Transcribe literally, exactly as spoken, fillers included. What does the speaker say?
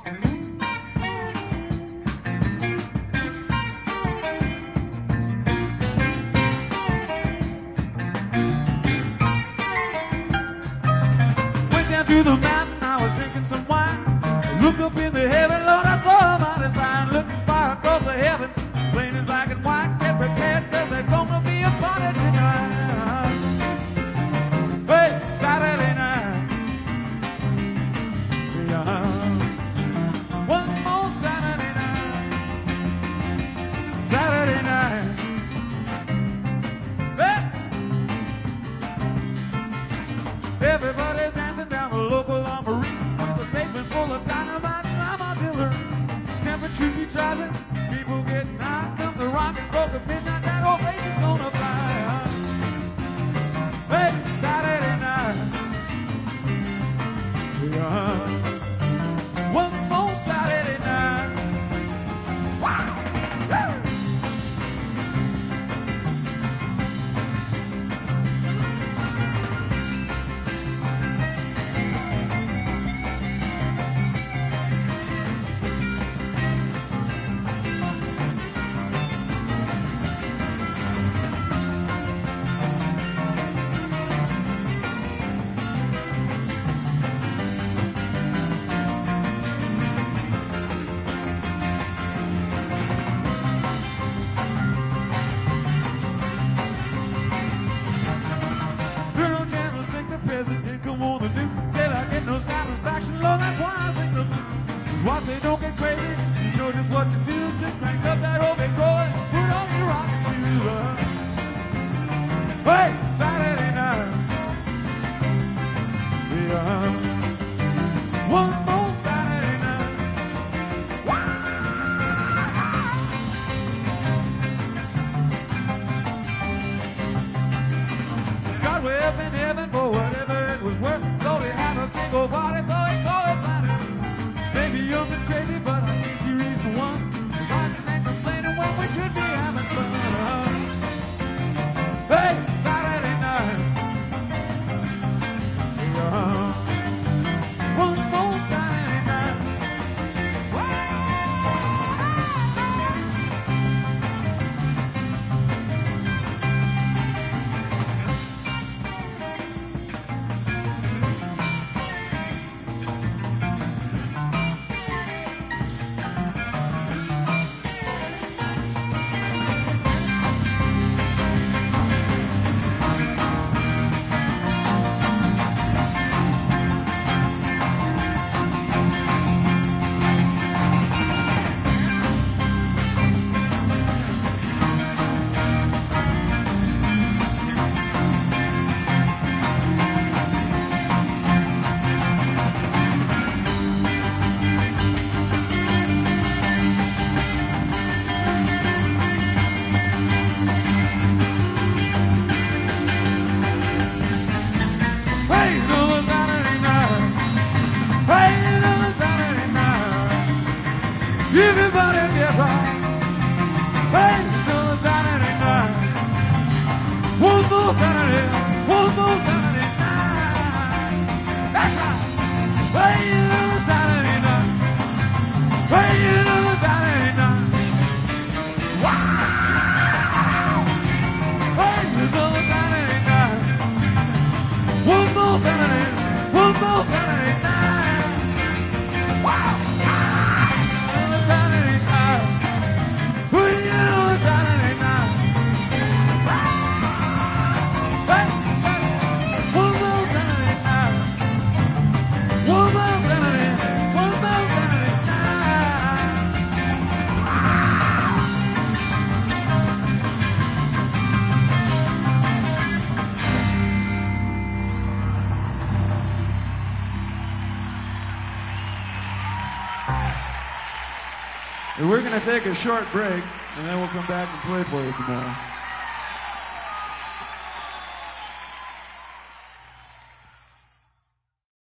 Went down to the mountain, I was drinking some wine. Look up in the heaven, Lord, I saw a mighty sign. Looking far across the heaven, plain in black and white. Get prepared, cause there's gonna be a party tonight. Hey, Saturday night. Yeah. One more Saturday night. Saturday night. Hey. Everybody's dancing down the local armory with a basement full of dynamite and I'm artillery. Temperature keeps rising, people getting high. Come the rock and roll at midnight, that old place is gonna fly. Hey, Saturday night. Yeah. One more Saturday night. Wow. Woo. President, come on the new. Said I get no satisfaction, Lord, that's why I sing the blues. Watch they don't get crazy, you know just what to do. Just crank up that old big roller, put on your rocking shoes. Hey, Saturday night. Yeah. One more Saturday night. Wow. God, we're up in heaven for whatever it was worth. Thought we had a big old party, thought we call it planet. Maybe you're the crazy, but I can't see reason one. Cause I can ain't complaining when we should be having fun. Hey, Saturday night. Yeah. One more Saturday night. Everybody get right. Hey, another Saturday night. One more Saturday, one more Saturday night. That's right. Hey, another Saturday night. Hey, another Saturday night. Wow. Hey, another Saturday night. One more Saturday, one more Saturday night. Wow. We're going to take a short break, and then we'll come back and play for you some more.